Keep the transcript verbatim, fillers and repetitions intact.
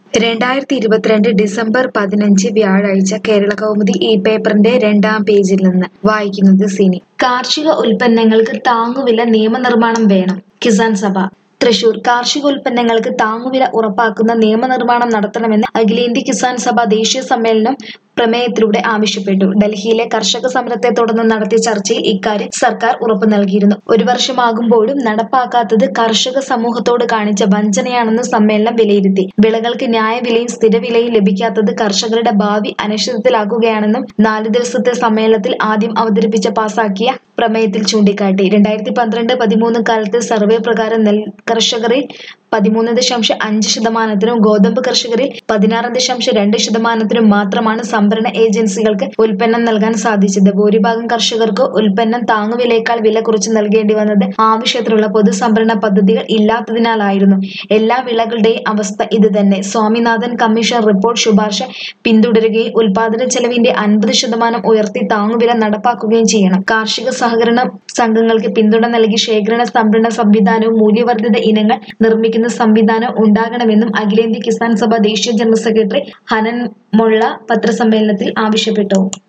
രണ്ടായിരത്തി ഇരുപത്തിരണ്ട് ഡിസംബർ പതിനഞ്ച് വ്യാഴാഴ്ച കേരളകൗമുദി ഈ പേപ്പറിന്റെ രണ്ടാം പേജിൽ നിന്ന് വായിക്കുന്നത് സിനി. കാർഷിക ഉൽപ്പന്നങ്ങൾക്ക് താങ്ങുവില നിയമനിർമ്മാണം വേണം. കിസാൻ സഭ തൃശൂർ. കാർഷിക ഉൽപ്പന്നങ്ങൾക്ക് താങ്ങുവില ഉറപ്പാക്കുന്ന നിയമനിർമ്മാണം നടത്തണമെന്ന് അഖിലേന്ത്യാ കിസാൻ സഭ ദേശീയ സമ്മേളനം പ്രമേയത്തിലൂടെ ആവശ്യപ്പെട്ടു. ഡൽഹിയിലെ കർഷക സമരത്തെ തുടർന്ന് നടത്തിയ ചർച്ചയിൽ ഇക്കാര്യം സർക്കാർ ഉറപ്പു നൽകിയിരുന്നു. ഒരു വർഷമാകുമ്പോഴും നടപ്പാക്കാത്തത് കർഷക സമൂഹത്തോട് കാണിച്ച വഞ്ചനയാണെന്ന് സമ്മേളനം വിലയിരുത്തി. വിളകൾക്ക് ന്യായവിലയും സ്ഥിരവിലയും ലഭിക്കാത്തത് കർഷകരുടെ ഭാവി അനിശ്ചിതത്വത്തിലാക്കുകയാണെന്നും നാല് ദിവസത്തെ സമ്മേളനത്തിൽ ആദ്യം അവതരിപ്പിച്ച പാസാക്കിയ പ്രമേയത്തിൽ ചൂണ്ടിക്കാട്ടി. രണ്ടായിരത്തി പന്ത്രണ്ട് പതിമൂന്ന് കാലത്തെ സർവേ പ്രകാരം നെൽ കർഷകരിൽ പതിമൂന്ന് ദശാംശം അഞ്ച് ശതമാനത്തിനും ഗോതമ്പ് കർഷകരിൽ പതിനാറ് ദശാംശം രണ്ട് ശതമാനത്തിനും മാത്രമാണ് സംഭരണ ഏജൻസികൾക്ക് ഉൽപ്പന്നം നൽകാൻ സാധിച്ചത്. ഭൂരിഭാഗം കർഷകർക്ക് ഉൽപ്പന്നം താങ്ങുവിലയേക്കാൾ വില കുറച്ച് നൽകേണ്ടി വന്നത് ആവശ്യത്തിനുള്ള പൊതുസംഭരണ പദ്ധതികൾ ഇല്ലാത്തതിനാലായിരുന്നു. എല്ലാ വിളകളുടെയും അവസ്ഥ ഇത് തന്നെ. സ്വാമിനാഥൻ കമ്മീഷൻ റിപ്പോർട്ട് ശുപാർശ പിന്തുടരുകയും ഉൽപാദന ചെലവിന്റെ അൻപത് ശതമാനം ഉയർത്തി താങ്ങുവില നടപ്പാക്കുകയും ചെയ്യണം. കാർഷിക സഹകരണ സംഘങ്ങൾക്ക് പിന്തുണ നൽകി ശേഖരണ സംഭരണ സംവിധാനവും മൂല്യവർദ്ധിത ഇനങ്ങൾ നിർമ്മിക്കുന്ന സംവിധാനം ഉണ്ടാകണമെന്നും അഖിലേന്ത്യാ കിസാൻ സഭ ദേശീയ ജനറൽ സെക്രട്ടറി ഹനൻ മൊള്ള പത്രസമ്മേളനത്തിൽ ആവശ്യപ്പെട്ടു.